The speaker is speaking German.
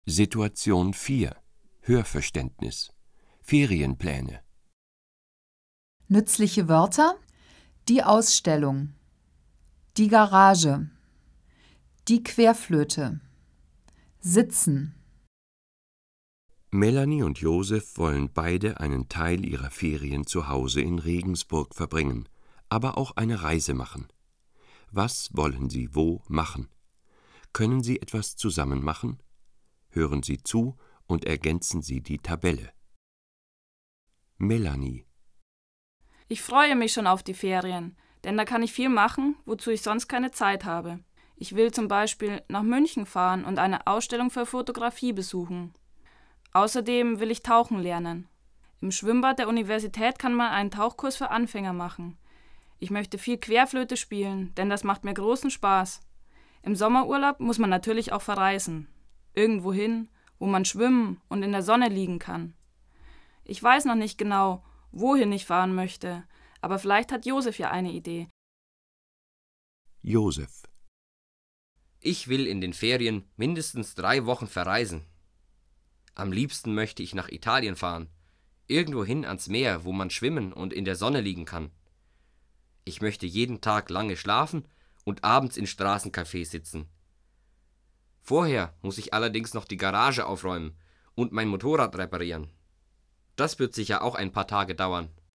Situation 4. Hörverständnis. Ferienpläne. Nützliche Wörter: die Ausstellung, die Garage, die Querflöte, sitzen. Melanie und Josef wollen beide einen Teil ihrer Ferien zu Hause in Regensburg verbringen, aber auch eine Reise machen. Was wollen sie wo machen? Können sie etwas zusammen machen? Hören Sie zu und ergänzen Sie die Tabelle. Melanie: Ich freue mich schon auf die Ferien, denn da kann ich viel machen, wozu ich sonst keine Zeit habe. Ich will zum Beispiel nach München fahren und eine Ausstellung für Fotografie besuchen. Außerdem will ich tauchen lernen. Im Schwimmbad der Universität kann man einen Tauchkurs für Anfänger machen. Ich möchte viel Querflöte spielen, denn das macht mir großen Spaß. Im Sommerurlaub muss man natürlich auch verreisen. Irgendwohin, wo man schwimmen und in der Sonne liegen kann. Ich weiß noch nicht genau, wohin ich fahren möchte, aber vielleicht hat Josef ja eine Idee. Josef: Ich will in den Ferien mindestens 3 Wochen verreisen. Am liebsten möchte ich nach Italien fahren, irgendwohin ans Meer, wo man schwimmen und in der Sonne liegen kann. Ich möchte jeden Tag lange schlafen und abends in Straßencafés sitzen. Vorher muss ich allerdings noch die Garage aufräumen und mein Motorrad reparieren. Das wird sicher auch ein paar Tage dauern.